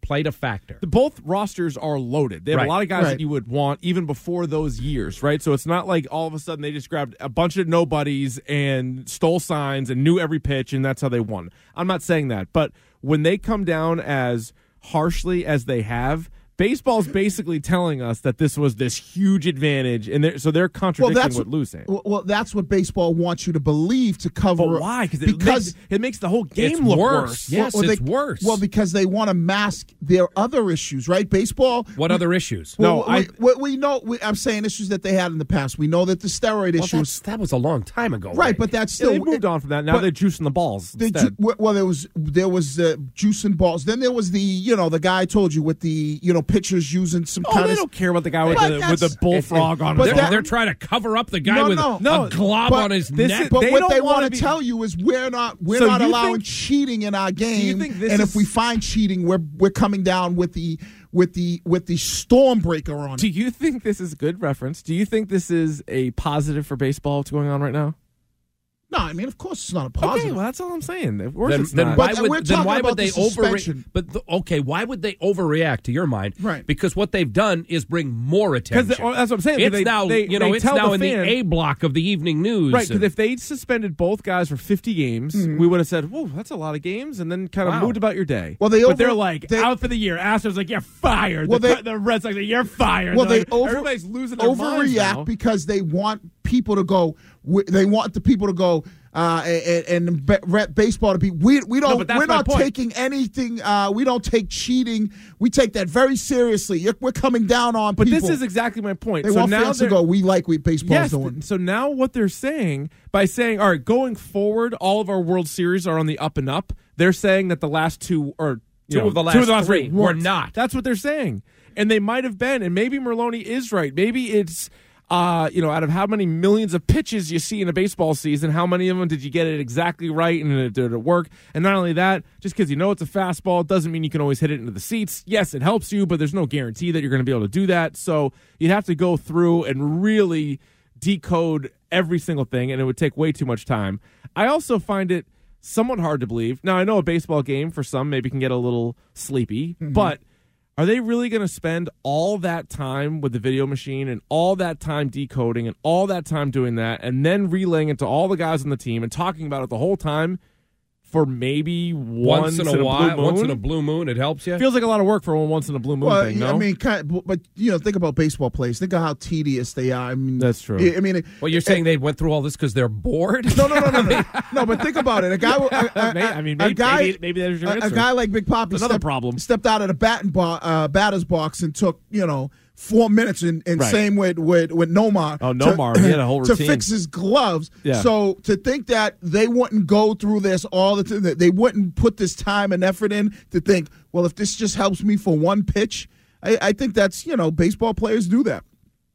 played a factor. The, both rosters are loaded. They have Right. a lot of guys Right. that you would want even before those years, right? So it's not like all of a sudden they just grabbed a bunch of nobodies and stole signs and knew every pitch, and that's how they won. I'm not saying that, but when they come down as harshly as they have, baseball's basically telling us that this was this huge advantage, and they're, so they're contradicting that's what Lou's saying. Well, well, that's what baseball wants you to believe to cover. But why? Because because it makes, it makes the whole game It's look worse. worse. Yes, well, it's they, worse. Well, because they want to mask their other issues, right? Baseball. What other issues? Well, No, we, I- we, we know. We, I'm saying issues that they had in the past. We know that the steroid Well, issues. that's- that was a long time ago. Right, Ray. but that's Yeah, still. they moved on from that. Now but they're juicing the balls they instead. ju- well, there was there was uh, juicing balls. Then there was the you know the guy I told you with the you know pitchers using some Oh, kind they of. don't care about the guy with But the, with that's- the bullfrog on but his They're, that- they're trying to cover up the guy No, with no, a, no. a glob But on his this neck. is- But They what don't they wanna want be- to tell you is we're not we're So not you allowing think- cheating in our game. think this and is- if we find cheating, we're we're coming down with the with the with the stormbreaker on Do it. you think this is good reference? Do you think this is a positive for baseball? What's going on right now? No, I mean of course it's not a Okay, positive. well that's all I'm saying. Of course then, it's then not. why But would we're then talking why about would they the over? suspension. But the, okay, why would they overreact to your mind? Right. Because what they've done is bring more attention. Because that's what I'm saying. It's They- now they- you know they it's tell now the in fan- the A block of the evening news. Right, because if they suspended both guys for fifty games, Mm-hmm. we would have said, "Whoa, that's a lot of games," and then kind of Wow. moved about your day. Well, they but over- they're like they- out for the year. Astros like, "You're fired." Well, the, they- the Red Sox like, "You're fired." Well, They're they like, over, everybody's losing their minds overreact now. because they want people to go. we- They want the people to go. Uh, and, and be- re- baseball to be we we don't but that's we're my not point. taking anything. Uh, we don't take cheating. We take that very seriously. You're- We're coming down on But people. this is exactly my point. They so want now fans to they're- go. We like what baseball's Yes. doing. So now what they're saying by saying, all right, going forward, all of our World Series are on the up and up. They're saying that the last two or you Two know, of the two of last the last three three were weren't. not. That's what they're saying, and they might have been. And maybe Merloni is right. Maybe it's. Uh, you know, out of how many millions of pitches you see in a baseball season, how many of them did you get it exactly right and it, did it work? And not only that, just because you know it's a fastball doesn't mean you can always hit it into the seats. Yes, it helps you, but there's no guarantee that you're going to be able to do that. So you'd have to go through and really decode every single thing, and it would take way too much time. I also find it somewhat hard to believe. Now, I know a baseball game for some maybe can get a little sleepy, Mm-hmm. but are they really going to spend all that time with the video machine and all that time decoding and all that time doing that and then relaying it to all the guys on the team and talking about it the whole time for maybe once, once in a, in a while, blue moon? once in a blue moon, it helps you. Feels like a lot of work for a once in a blue moon Well, thing, no? I mean, kind of, but you know, think about baseball players. Think of how tedious they are. I mean, That's true. I mean, well, you're saying they went through all this because they're bored? no, no, no, no, no. No, but think about it. A guy, a, a, May- I mean, a maybe, guy, maybe, maybe there's your a, a answer. guy like Big Papi Another stepped, problem. stepped out of the batting bo- uh, batter's box and took you know four minutes. And, and Right. same with with with Nomar. Oh, Nomar, to, he had a whole to routine. fix his gloves. Yeah. So to think that they wouldn't go through this all the time, that they wouldn't put this time and effort in to think, well, if this just helps me for one pitch, I, I think that's you know baseball players do that.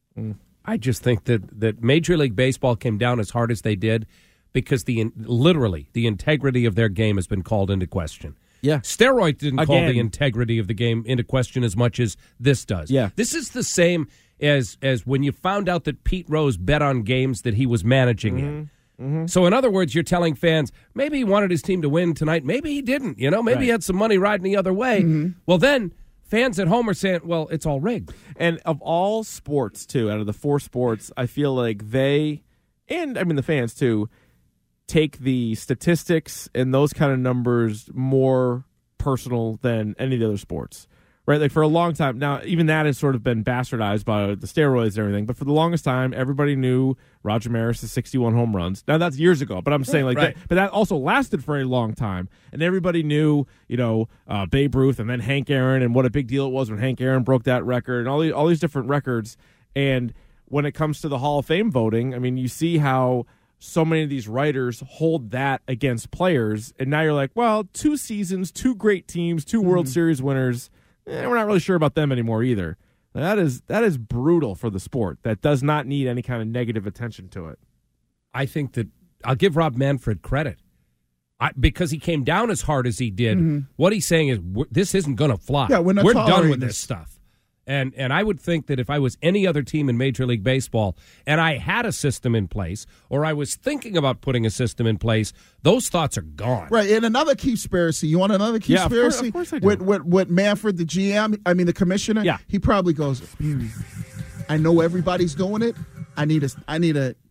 I just think that, that Major League Baseball came down as hard as they did because the literally the integrity of their game has been called into question. Yeah. Steroids didn't call Again. the integrity of the game into question as much as this does. Yeah. This is the same as as when you found out that Pete Rose bet on games that he was managing in. Mm-hmm. So, in other words, you're telling fans maybe he wanted his team to win tonight. Maybe he didn't. You know, maybe he Right. had some money riding the other way. Mm-hmm. Well, then fans at home are saying, well, it's all rigged. And of all sports, too, out of the four sports, I feel like they, and I mean the fans, too, take the statistics and those kind of numbers more personal than any of the other sports. Right? Like for a long time, now even that has sort of been bastardized by the steroids and everything, but for the longest time, everybody knew Roger Maris' sixty-one home runs. Now that's years ago, but I'm saying like Right. that, but that also lasted for a long time. And everybody knew, you know, uh, Babe Ruth and then Hank Aaron and what a big deal it was when Hank Aaron broke that record and all these, all these different records. And when it comes to the Hall of Fame voting, I mean, you see how so many of these writers hold that against players. And now you're like, well, two seasons, two great teams, two World Series winners. Eh, we're not really sure about them anymore either. That is that is brutal for the sport. That does not need any kind of negative attention to it. I think that I'll give Rob Manfred credit I, because he came down as hard as he did. Mm-hmm. What he's saying is w- this isn't going to fly. Yeah, we're not done tolerating with this this. stuff. And and I would think that if I was any other team in Major League Baseball and I had a system in place or I was thinking about putting a system in place, those thoughts are gone. Right. And another conspiracy. You want another Yeah, of course- conspiracy? of course I do. With, with, with Manfred, the G M, I mean, the commissioner? Yeah. He probably goes, hmm, I know everybody's doing it. I need a, I need a,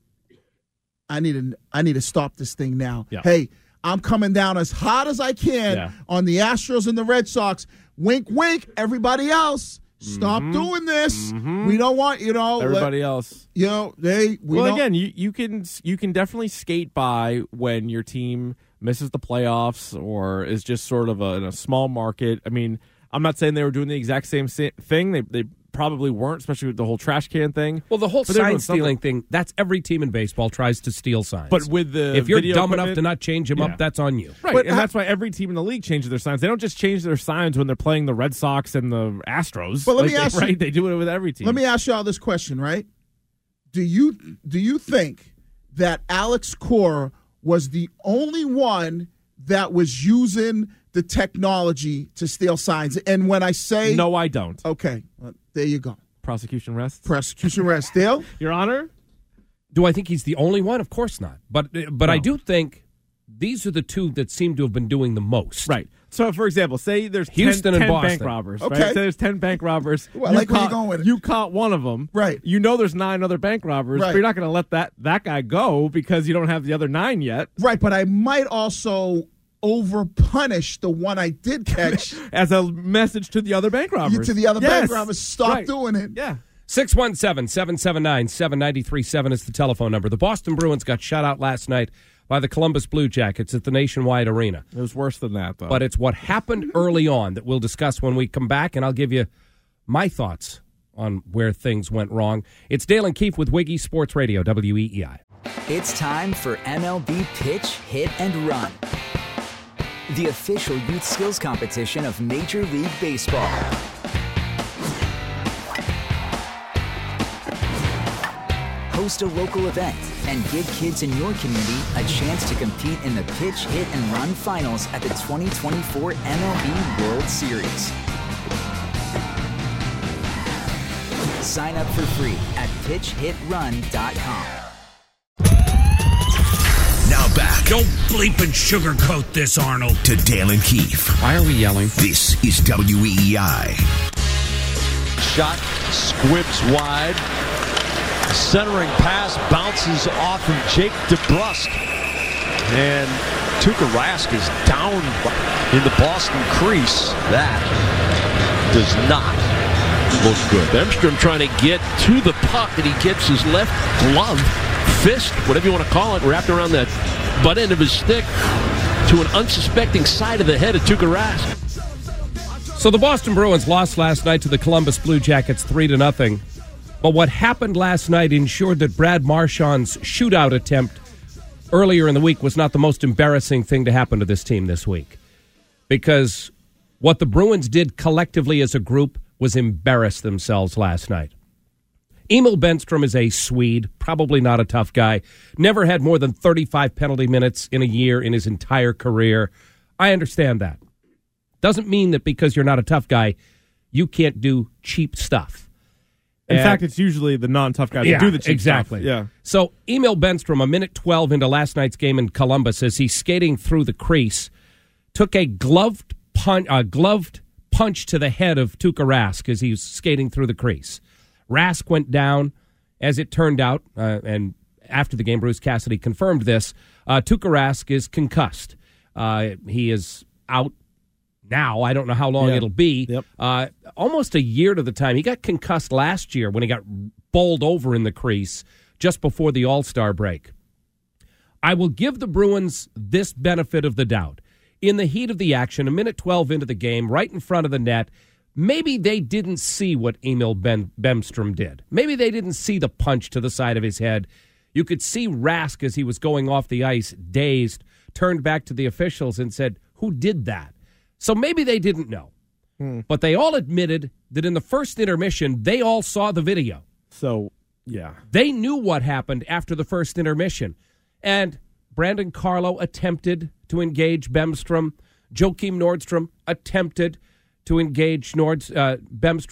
I need a, I need to stop this thing now. Yeah. Hey, I'm coming down as hot as I can Yeah. on the Astros and the Red Sox. Wink, wink, everybody else. Stop Mhm. doing this. Mhm. We don't want, you know. Everybody let- else. You know, they. We well, don't- again, you, you can you can definitely skate by when your team misses the playoffs or is just sort of a, in a small market. I mean, I'm not saying they were doing the exact same si- thing. They they probably weren't, especially with the whole trash can thing. Well, the whole But they're doing sign stealing something. thing, that's every team in baseball tries to steal signs. But with the if you're video dumb enough equipment- to not change them Yeah. up, that's on you. Right, But and how- that's why every team in the league changes their signs. They don't just change their signs when they're playing the Red Sox and the Astros. But let Like, me they- ask you- right? They do it with every team. Let me ask y'all this question, right? Do you do you think that Alex Cora was the only one that was using the technology to steal signs? And when I say No, I don't. okay, well, there you go. Prosecution rests. Prosecution rest. Dale? Your Honor? Do I think he's the only one? Of course not. But but I No. do think these are the two that seem to have been doing the most. Right. So, for example, say there's Houston ten, and ten Boston. bank robbers. Okay. Right? Say there's ten bank robbers. Ooh, I You like where you're caught- going with it. You caught one of them. Right. You know there's nine other bank robbers, Right. but you're not going to let that, that guy go because you don't have the other nine yet. Right, but I might also over punish the one I did catch As a message to the other bank robbers. to the other Yes. bank robbers. Stop Right. doing it. Yeah. six one seven, seven seven nine, seven nine three seven is the telephone number. The Boston Bruins got shut out last night by the Columbus Blue Jackets at the Nationwide Arena. It was worse than that, though. But it's what happened early on that we'll discuss when we come back, and I'll give you my thoughts on where things went wrong. It's Dale and Keefe with Wiggy Sports Radio, W E E I. It's time for M L B Pitch, Hit, and Run, the official youth skills competition of Major League Baseball. Host a local event and give kids in your community a chance to compete in the Pitch, Hit, and Run finals at the twenty twenty-four M L B World Series. Sign up for free at pitch hit run dot com. Now back. Don't bleep and sugarcoat this, Arnold. To Dale and Keefe. Why are we yelling? This is W E E I. Shot squibs wide. Centering pass bounces off of Jake DeBrusk. And Tuukka Rask is down in the Boston crease. That does not look good. Bemstrom trying to get to the puck, and he gets his left glove, fist, whatever you want to call it, wrapped around the butt end of his stick to an unsuspecting side of the head of Tuukka Rask. So the Boston Bruins lost last night to the Columbus Blue Jackets three to nothing. But what happened last night ensured that Brad Marchand's shootout attempt earlier in the week was not the most embarrassing thing to happen to this team this week. Because what the Bruins did collectively as a group was embarrass themselves last night. Emil Bemstrom is a Swede, probably not a tough guy. Never had more than thirty-five penalty minutes in a year in his entire career. I understand that. Doesn't mean that because you're not a tough guy, you can't do cheap stuff. In And- fact, it's usually the non-tough guys yeah, that do the cheap exactly. stuff. Yeah. So Emil Bemstrom, a minute twelve into last night's game in Columbus, as he's skating through the crease, took a gloved punch, uh, gloved punch to the head of Tuukka Rask as he was skating through the crease. Rask went down, as it turned out, uh, and after the game, Bruce Cassidy confirmed this. Uh, Tuukka Rask is concussed. Uh, he is out now. I don't know how long Yeah. it'll be. Yep. Uh, almost a year to the time. He got concussed last year when he got bowled over in the crease just before the All-Star break. I will give the Bruins this benefit of the doubt. In the heat of the action, a minute twelve into the game, right in front of the net, maybe they didn't see what Emil ben- Bemstrom did. Maybe they didn't see the punch to the side of his head. You could see Rask, as he was going off the ice, dazed, turned back to the officials and said, "Who did that?" So maybe they didn't know. Hmm. But they all admitted that in the first intermission, they all saw the video. So, yeah. They knew what happened after the first intermission. And Brandon Carlo attempted to engage Bemstrom. Joakim Nordstrom attempted to engage Nord, uh, Bemstrom.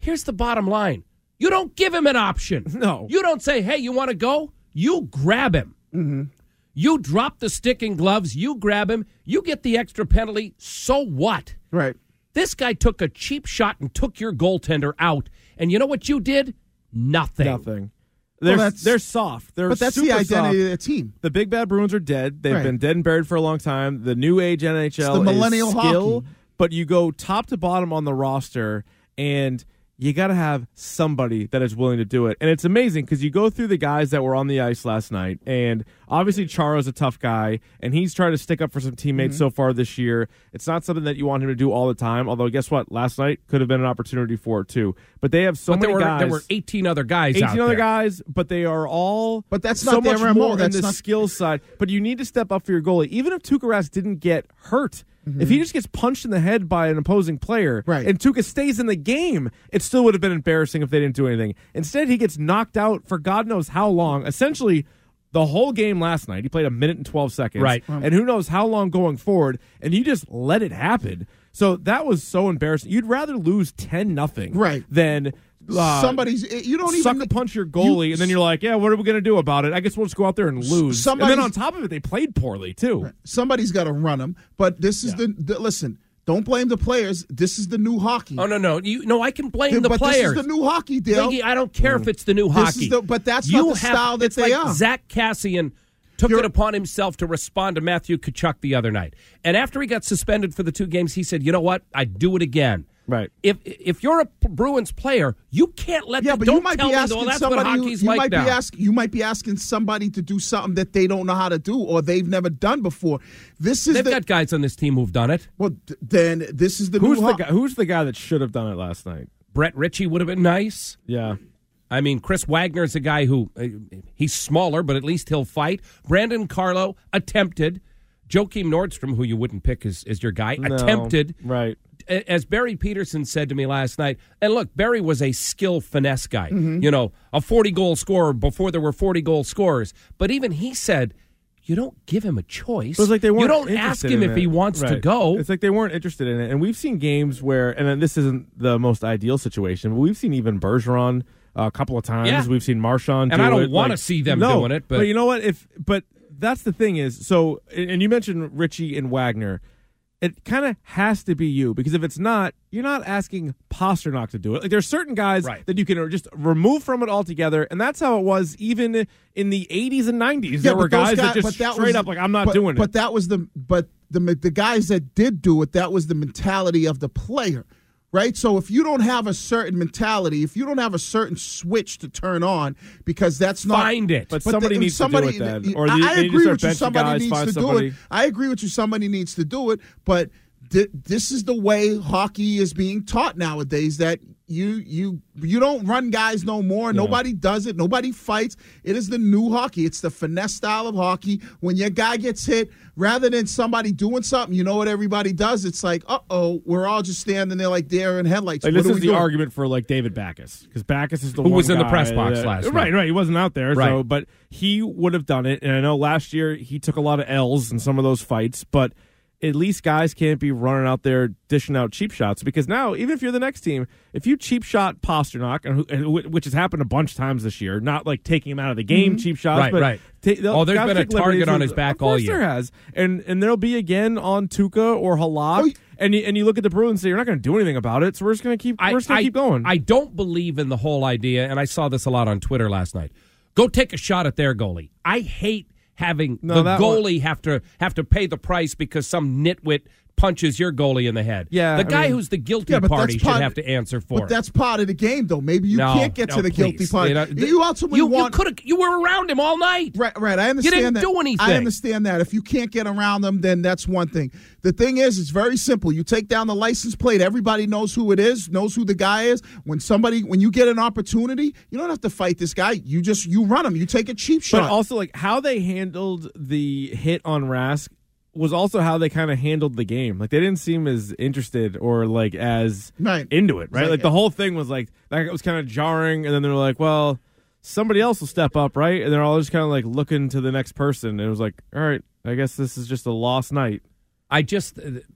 Here's the bottom line. You don't give him an option. No. You don't say, hey, you want to go? You grab him. Mm-hmm. You drop the stick and gloves. You grab him. You get the extra penalty. So what? Right. This guy took a cheap shot and took your goaltender out. And you know what you did? Nothing. Nothing. They're, Well, they're soft. They're But that's super the identity soft. of the team. The Big Bad Bruins are dead. They've Right. been dead and buried for a long time. The new age N H L It's the millennial is skill, hockey. but you go top to bottom on the roster, and you got to have somebody that is willing to do it. And it's amazing because you go through the guys that were on the ice last night, and obviously Charo's a tough guy, and he's trying to stick up for some teammates Mm-hmm. so far this year. It's not something that you want him to do all the time, although guess what? Last night could have been an opportunity for it too. But they have so but many there were, guys. There were eighteen other guys eighteen out other there. guys, but they are all But that's so not much their M O. more in That's the not- skills side. But you need to step up for your goalie. Even if Tuukka Rask didn't get hurt, Mm-hmm. if he just gets punched in the head by an opposing player, Right. and Tuukka stays in the game, it still would have been embarrassing if they didn't do anything. Instead, he gets knocked out for God knows how long. Essentially, the whole game last night, he played a minute and twelve seconds. Right. And who knows how long going forward, and you just let it happen. So that was so embarrassing. You'd rather lose ten nothing Right. than uh, Somebody's you don't sucker even punch your goalie, you- and then you're like, yeah, what are we going to do about it? I guess we'll just go out there and lose. And then somebody's- on top of it, they played poorly, too. somebody's got to run them. But this is Yeah. the, the listen. Don't blame the players. This is the new hockey. Oh, no, no. You, no, I can blame Yeah, the but players. this is the new hockey, Dale. Iggy, I don't care if it's the new This hockey. is the- but that's you not the have, style that it's they like are. Zach Cassian took You're- it upon himself to respond to Matthew Tkachuk the other night. And after he got suspended for the two games, he said, you know what? I'd do it again. Right. If if you're a Bruins player, you can't let Yeah, the, but don't you might tell be me, asking well, that's somebody. what who- hockey's you like might now. be asking. You might be asking somebody to do something that they don't know how to do or they've never done before. This is They've the, got guys on this team who've done it. well. th- Then this is the Who's new the ho- guy? Who's the guy that should have done it last night? Brett Ritchie would have been nice. Yeah. I mean, Chris Wagner's a guy who, uh, he's smaller, but at least he'll fight. Brandon Carlo attempted. Joakim Nordstrom, who you wouldn't pick as, as your guy, No. attempted. Right. As Barry Peterson said to me last night, and look, Barry was a skill finesse guy, Mm-hmm. you know, a forty-goal scorer before there were forty-goal scorers. But even he said, you don't give him a choice. But it's like they weren't you don't ask interested him in if it. he wants to Right. go. It's like they weren't interested in it. And we've seen games where, and then this isn't the most ideal situation, but we've seen even Bergeron uh, a couple of times. Yeah. We've seen Marchand And do I don't it. wanna Like, see them no, doing it, but- you know what? If But that's the thing is, so, and you mentioned Ritchie and Wagner. It kind of has to be you, because if it's not, you're not asking Pasternak to do it. Like, there's certain guys Right. that you can just remove from it altogether, and that's how it was even in the eighties and nineties. Yeah, there were but those guys that guys- just but that straight was- up like, I'm not but, doing it. But that was the but the the guys that did do it. That was the mentality of the player, right? So if you don't have a certain mentality, if you don't have a certain switch to turn on, because that's not Find it. But the- somebody needs to do it then. Or I, they- I they need to agree start with you. benching Somebody guys, needs find to somebody. do it. I agree with you. Somebody needs to do it, but. Th- this is the way hockey is being taught nowadays, that you you you don't run guys no more. Yeah. Nobody does it. Nobody fights. It is the new hockey. It's the finesse style of hockey. When your guy gets hit, rather than somebody doing something, you know what everybody does? It's like, uh-oh, we're all just standing there like deer in headlights. Like, What this are is we the doing? argument for like David Backus, because Backus is the Who one was in the guy press box that- last night. Right, right. He wasn't out there, so Right. but he would have done it. And I know last year he took a lot of L's in some of those fights, but at least guys can't be running out there dishing out cheap shots, because now, even if you're the next team, if you cheap shot Pasternak, and who, and which has happened a bunch of times this year, not like taking him out of the game, Mm-hmm. cheap shots, Right, but right. ta- they'll- Oh, there's guys been a take liberties target on with- his back of course all year. There has, and and there'll be again on Tuukka or Halak, Oh, and you, and you look at the Bruins and say you're not going to do anything about it, so we're just going to keep I, we're just going I- to keep going. I don't believe in the whole idea, and I saw this a lot on Twitter last night. Go take a shot at their goalie. I hate having No, the that goalie have to have to pay the price because some nitwit punches your goalie in the head. Yeah, the I guy mean- who's the guilty Yeah, but party that's should part- have to answer for But it. that's part of the game, though. Maybe you No, can't get no, to the guilty please. part. You know, You, ultimately you, want. you could you were around him all night. Right, right. I understand didn't that. do anything. I understand that. If you can't get around them, then that's one thing. The thing is, it's very simple. You take down the license plate. Everybody knows who it is, knows who the guy is. When somebody, when you get an opportunity, you don't have to fight this guy. You just you run him. You take a cheap shot. But also, like, how they handled the hit on Rask was also how they kind of handled the game. Like, they didn't seem as interested or like as Right. into it, right? Like- Like, the whole thing was like that was kind of jarring, and then they were like, "Well, somebody else will step up, right?" And they're all just kind of like looking to the next person. And it was like, "All right, I guess this is just a lost night." I just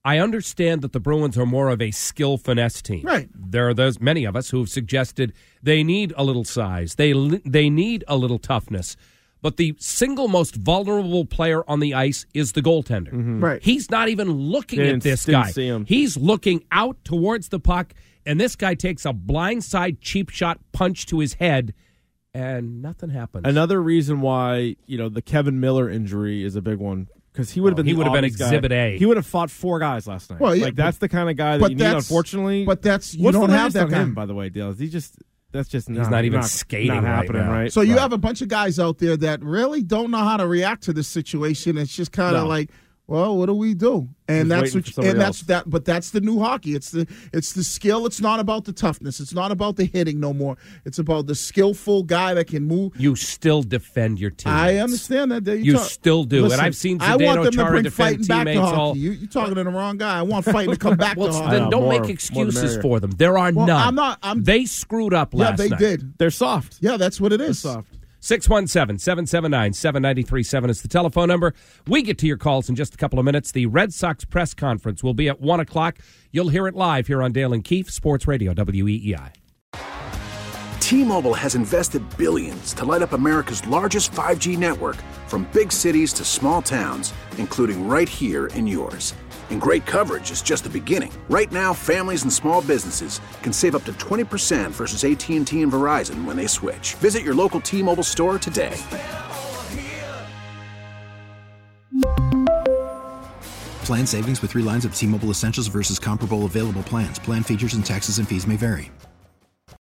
I understand that the Bruins are more of a skill finesse team. Right. There are those many of us who have suggested they need a little size. They they need a little toughness. But the single most vulnerable player on the ice is the goaltender. Mm-hmm. Right. He's not even looking Didn't- at this didn't guy. see him. He's looking out towards the puck, and this guy takes a blindside cheap shot punch to his head, and nothing happens. Another reason why, you know, the Kevin Miller injury is a big one, because he would have Oh, been he the would have been obvious guy. Exhibit A. He would have fought four guys last night. Well, yeah, like that's but- the kind of guy that but you need. that's- Unfortunately, but that's- you what's don't the have latest that on guy. him, by the way, Dale. He just that's just He's not, not even not, skating not right happening, now. right? So you Right. have a bunch of guys out there that really don't know how to react to this situation. It's just kind of No. like, well, what do we do? And Just that's waiting what, for you, somebody and that's else. that. But that's the new hockey. It's the it's the skill. It's not about the toughness. It's not about the hitting no more. It's about the skillful guy that can move. You still defend your teammates. I understand that. You still do. And I've seen I want Zdeno them to Chara bring defend fighting back to teammates hockey. all- You, you're talking to the wrong guy. I want fighting to come back Well, to hockey. then Uh, don't more- make more the excuses merrier. for them. There are Well, none. I'm not- I'm- they screwed up Yeah, last they night. did. They're soft. Yeah, that's what it is. Soft. six one seven, seven seven nine, seven nine three seven is the telephone number. We get to your calls in just a couple of minutes. The Red Sox press conference will be at one o'clock. You'll hear it live here on Dale and Keefe, Sports Radio, W E E I. T-Mobile has invested billions to light up America's largest five G network, from big cities to small towns, including right here in yours. And great coverage is just the beginning. Right now, families and small businesses can save up to twenty percent versus A T and T and Verizon when they switch. Visit your local T-Mobile store today. Plan savings with three lines of T-Mobile Essentials versus comparable available plans. Plan features and taxes and fees may vary.